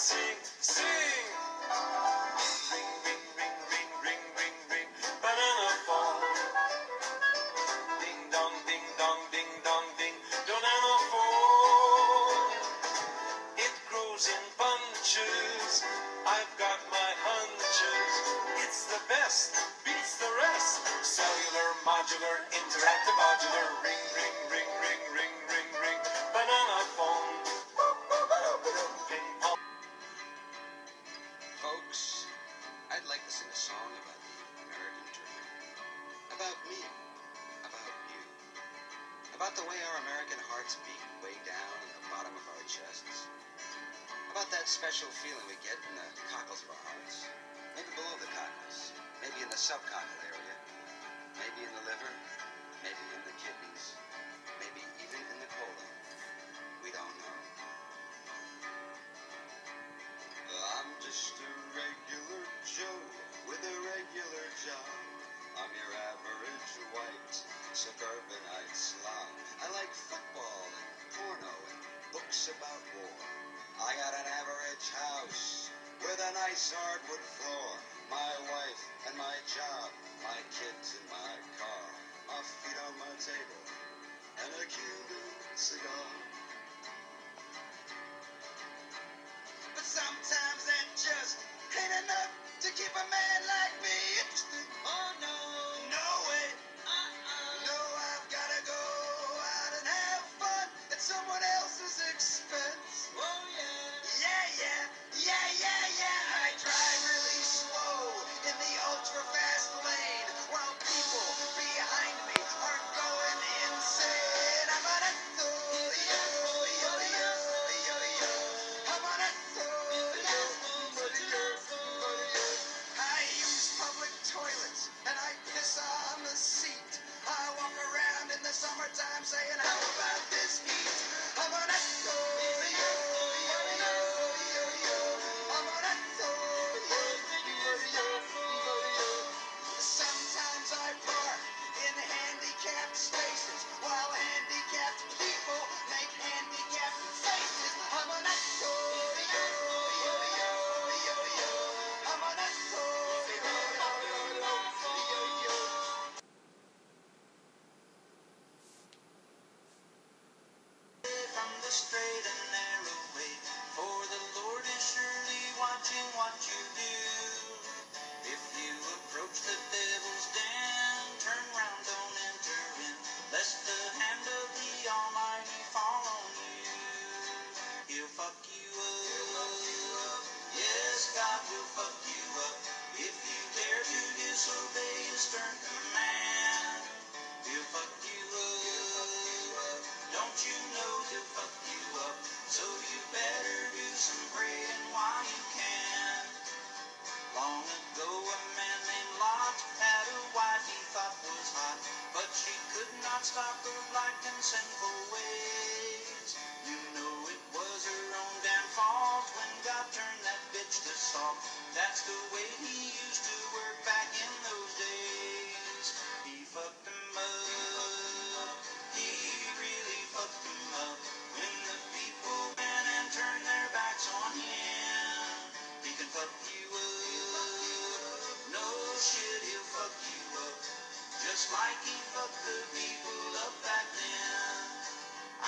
Sing, sing. Ring, ring, ring, ring, ring, ring, ring. Banana phone. Ding dong, ding dong, ding dong, ding. Banana phone. It grows in bunches. I've got my hunches. It's the best, beats the rest. Cellular, modular, interactive, modular. Ring, ring, ring, ring, ring, ring, ring. Banana phone. Ping pong. Folks, I'd like to sing a song about the American dream. About me. About you. About the way our American hearts beat way down in the bottom of our chests. About that special feeling we get in the cockles of our hearts. Maybe below the cockles. Maybe in the subcockle area. Maybe in the liver. Maybe in the kidneys. Maybe even in the colon. We don't know. I'm just a regular Joe with a regular job. I'm your average white suburbanite slob. I like football and porno and books about war. I got an average house with a nice hardwood floor. My wife and my job, my kids and my car, my feet on my table, and a Cuban cigar. But sometimes that just ain't enough to keep a man like me interested. Oh no, no way. No, I've gotta go out and have fun at someone else's expense. Oh yeah. Yeah. I drive really slow in the ultra fast lane while people behind me are going insane. I'm gonna I'm gonna I use public toilets and I piss on the seat. I walk around in the summertime saying, how about this heat? I'm gonna Sometimes I park in handicapped spaces while handicapped people make handicapped faces. I'm gonna from the straight and narrow way, for the Lord is surely watching what you do. If you approach the devil's den, turn round, don't enter in, lest the hand of the Almighty fall on you. He'll fuck you up. Yes, God will fuck you up if you dare to disobey his stern command.